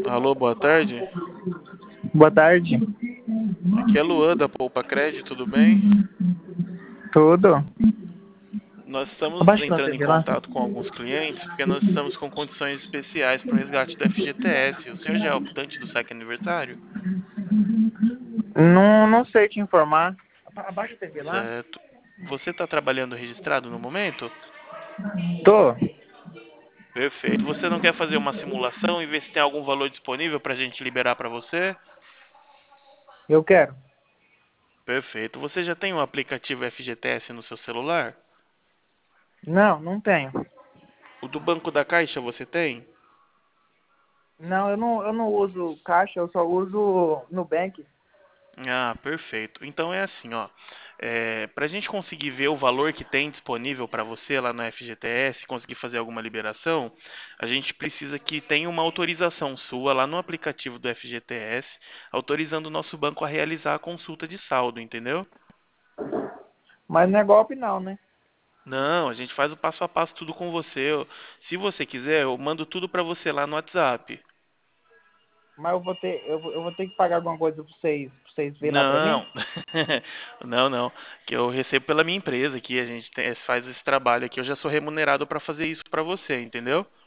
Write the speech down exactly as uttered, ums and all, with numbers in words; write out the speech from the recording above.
Alô, boa tarde. Boa tarde. Aqui é Luan da Poupa Crédito, tudo bem? Tudo? Nós estamos Abaixa na entrando em T V lá. contato com alguns clientes porque nós estamos com condições especiais para o resgate do F G T S. O senhor já é optante do saque aniversário? Não, não sei te informar. Abaixa a T V lá. Certo. Você está trabalhando registrado no momento? Tô. Perfeito. Você não quer fazer uma simulação e ver se tem algum valor disponível para a gente liberar para você? Eu quero. Perfeito. Você já tem o aplicativo F G T S no seu celular? Não, não tenho. O do Banco da Caixa você tem? Não, eu não, eu não uso caixa, eu só uso Nubank. Ah, perfeito. Então é assim, ó. É, para a gente conseguir ver o valor que tem disponível para você lá no F G T S, conseguir fazer alguma liberação, a gente precisa que tenha uma autorização sua lá no aplicativo do F G T S, autorizando o nosso banco a realizar a consulta de saldo, entendeu? Mas não é golpe não, né? Não, a gente faz o passo a passo tudo com você. Eu- Se você quiser, eu mando tudo para você lá no WhatsApp. Mas eu vou ter, eu, vou- eu vou ter que pagar alguma coisa pra vocês, pra vocês verem lá pra mim? Não, não, não. Que eu recebo pela minha empresa aqui, a gente tem- faz esse trabalho aqui. Eu já sou remunerado para fazer isso para você, entendeu?